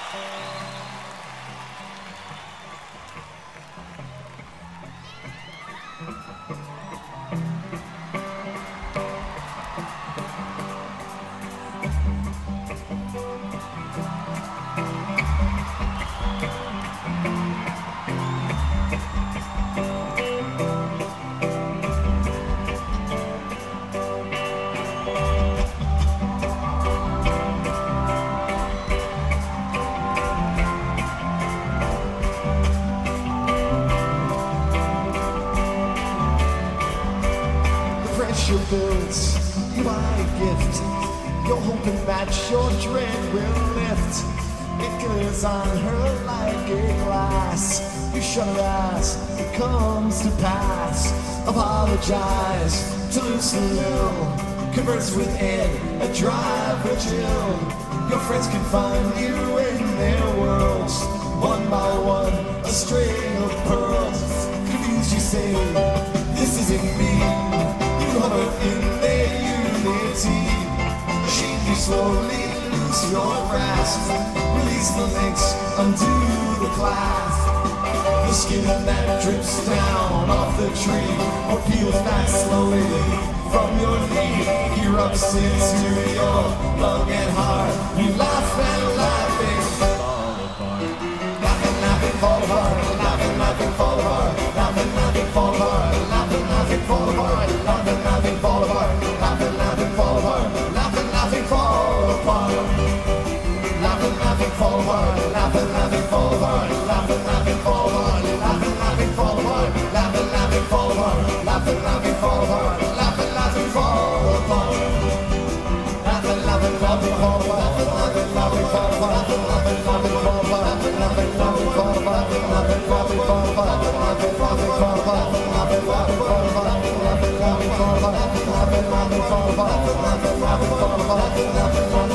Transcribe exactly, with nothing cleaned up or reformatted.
Your builds, you buy a gift. You're hoping that your dread will lift. It glitters on her like a glass. You shut her eyes, it comes to pass. Apologize to lose a little. Converse with Ed, a drive or chill. Your friends can find you in their worlds. One by one, a string of pearls. Confused you say, this isn't me. Hover in their unity. Machine you slowly lose your grasp. Release the links, undo the clasp. The skin that drips down off the tree or peels back slowly from your knee. Erupts into your lung and heart. You laugh and laughing fall apart. Laughing, laughing, fall apart. Laughing, laughing, fall apart. Laughing, laughing, fall apart. Laughing, laughing, fall apart. Laughing, laughing, fall apart. Laughing, laughing, fall apart. Laughing, laughing, fall apart. Laughing, laughing, fall apart. Laughing, laughing, fall apart. Laughing, laughing, fall apart. Laughing, laughing, fall apart. Laughing, laughing, fall apart. Laughing, laughing, fall apart. Laughing, laughing, fall apart. Laughing, laughing, laughing, fall apart. Laughing, laughing, fall apart. Laughing, laughing, fall apart. Laughing, laughing, laughing, fall apart. Laughing, laughing, fall apart. Laughing, laughing, fall apart. Laughing, laughing, fall apart. Laughing, laughing, fall apart. Laughing, laughing, fall apart. Laughing, laughing, fall apart. Laughing, laughing, fall apart.